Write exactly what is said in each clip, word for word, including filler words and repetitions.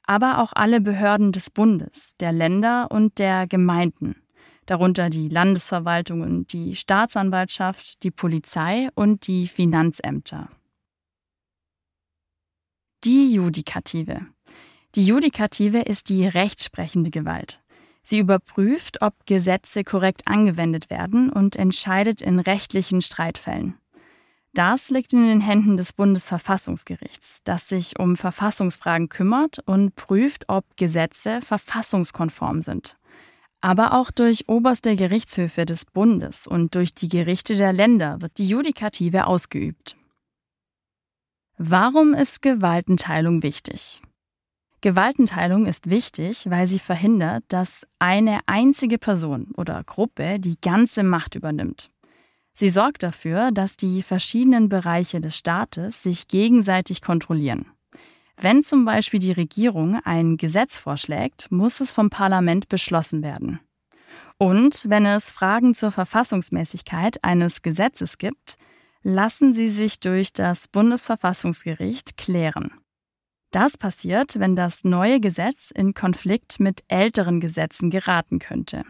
aber auch alle Behörden des Bundes, der Länder und der Gemeinden, darunter die Landesverwaltungen, die Staatsanwaltschaft, die Polizei und die Finanzämter. Die Judikative. Die Judikative ist die rechtsprechende Gewalt. Sie überprüft, ob Gesetze korrekt angewendet werden und entscheidet in rechtlichen Streitfällen. Das liegt in den Händen des Bundesverfassungsgerichts, das sich um Verfassungsfragen kümmert und prüft, ob Gesetze verfassungskonform sind. Aber auch durch oberste Gerichtshöfe des Bundes und durch die Gerichte der Länder wird die Judikative ausgeübt. Warum ist Gewaltenteilung wichtig? Gewaltenteilung ist wichtig, weil sie verhindert, dass eine einzige Person oder Gruppe die ganze Macht übernimmt. Sie sorgt dafür, dass die verschiedenen Bereiche des Staates sich gegenseitig kontrollieren. Wenn zum Beispiel die Regierung ein Gesetz vorschlägt, muss es vom Parlament beschlossen werden. Und wenn es Fragen zur Verfassungsmäßigkeit eines Gesetzes gibt, lassen sie sich durch das Bundesverfassungsgericht klären. Das passiert, wenn das neue Gesetz in Konflikt mit älteren Gesetzen geraten könnte.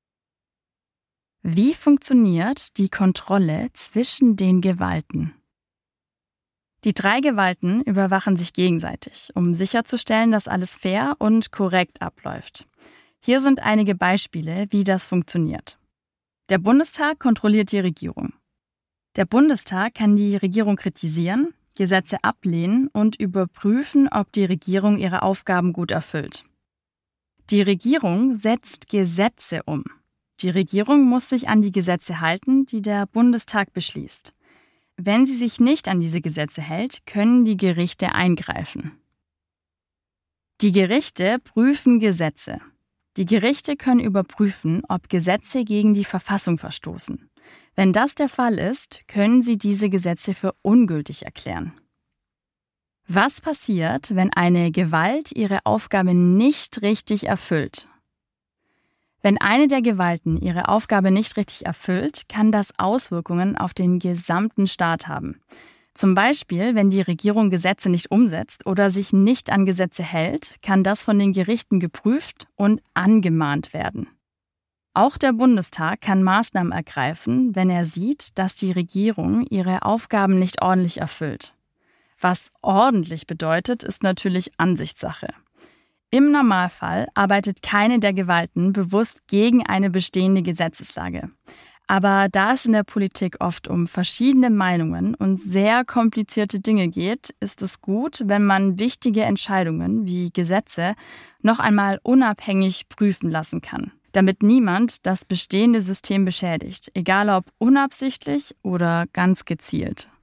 Wie funktioniert die Kontrolle zwischen den Gewalten? Die drei Gewalten überwachen sich gegenseitig, um sicherzustellen, dass alles fair und korrekt abläuft. Hier sind einige Beispiele, wie das funktioniert. Der Bundestag kontrolliert die Regierung. Der Bundestag kann die Regierung kritisieren, Gesetze ablehnen und überprüfen, ob die Regierung ihre Aufgaben gut erfüllt. Die Regierung setzt Gesetze um. Die Regierung muss sich an die Gesetze halten, die der Bundestag beschließt. Wenn sie sich nicht an diese Gesetze hält, können die Gerichte eingreifen. Die Gerichte prüfen Gesetze. Die Gerichte können überprüfen, ob Gesetze gegen die Verfassung verstoßen. Wenn das der Fall ist, können sie diese Gesetze für ungültig erklären. Was passiert, wenn eine Gewalt ihre Aufgabe nicht richtig erfüllt? Wenn eine der Gewalten ihre Aufgabe nicht richtig erfüllt, kann das Auswirkungen auf den gesamten Staat haben. Zum Beispiel, wenn die Regierung Gesetze nicht umsetzt oder sich nicht an Gesetze hält, kann das von den Gerichten geprüft und angemahnt werden. Auch der Bundestag kann Maßnahmen ergreifen, wenn er sieht, dass die Regierung ihre Aufgaben nicht ordentlich erfüllt. Was ordentlich bedeutet, ist natürlich Ansichtssache. Im Normalfall arbeitet keine der Gewalten bewusst gegen eine bestehende Gesetzeslage. Aber da es in der Politik oft um verschiedene Meinungen und sehr komplizierte Dinge geht, ist es gut, wenn man wichtige Entscheidungen wie Gesetze noch einmal unabhängig prüfen lassen kann, damit niemand das bestehende System beschädigt, egal ob unabsichtlich oder ganz gezielt.